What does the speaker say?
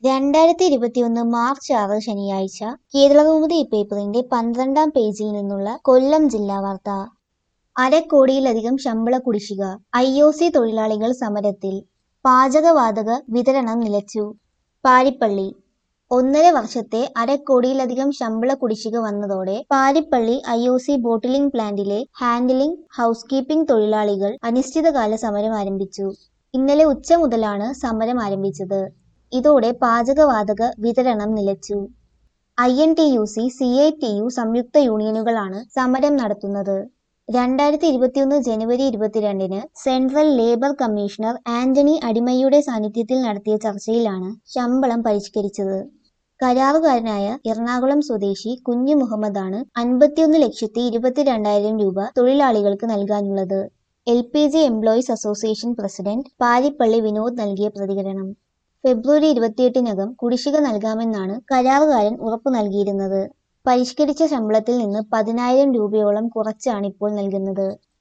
2021 March 6 ശനിയാഴ്ച കേരളകൗമുദി പേപ്പറിന്റെ 12-ാം പേജിൽ നിന്നുള്ള കൊല്ലം ജില്ലാ വാർത്ത. അരക്കോടിയിലധികം ശമ്പള കുടിശ്ശിക, IOC തൊഴിലാളികൾ സമരത്തിൽ. പാചകവാതക വിതരണം നിലച്ചു. പാരിപ്പള്ളി. 1.5 വർഷത്തെ അരക്കോടിയിലധികം ശമ്പള കുടിശ്ശിക വന്നതോടെ പാരിപ്പള്ളി IOC ബോട്ടിലിംഗ് പ്ലാന്റിലെ ഹാൻഡ്ലിംഗ്, ഹൗസ് കീപ്പിംഗ് തൊഴിലാളികൾ അനിശ്ചിതകാല സമരം ആരംഭിച്ചു. ഇന്നലെ ഉച്ച മുതലാണ് സമരം ആരംഭിച്ചത്. ഇതോടെ പാചകവാതക വിതരണം നിലച്ചു. INTUC, CITU സംയുക്ത യൂണിയനുകളാണ് സമരം നടത്തുന്നത്. 2021 ജനുവരി 22-ന് സെൻട്രൽ ലേബർ കമ്മീഷണർ ആന്റണി അടിമയുടെ സാന്നിധ്യത്തിൽ നടത്തിയ ചർച്ചയിലാണ് ശമ്പളം പരിഷ്കരിച്ചത്. കരാറുകാരനായ എറണാകുളം സ്വദേശി കുഞ്ഞു മുഹമ്മദാണ് 51,22,000 രൂപ തൊഴിലാളികൾക്ക് നൽകാനുള്ളത്. LPG employees association president Parippally Vinod നൽകിയ പ്രതികരണം. ഫെബ്രുവരി 28-നകം കുടിശ്ശിക നൽകാമെന്നാണ് കരാറുകാരൻ ഉറപ്പു നൽകിയിരുന്നത്. പരിഷ്കരിച്ച ശമ്പളത്തിൽ നിന്ന് 10,000 രൂപയോളം കുറച്ചാണ് ഇപ്പോൾ നൽകുന്നത്.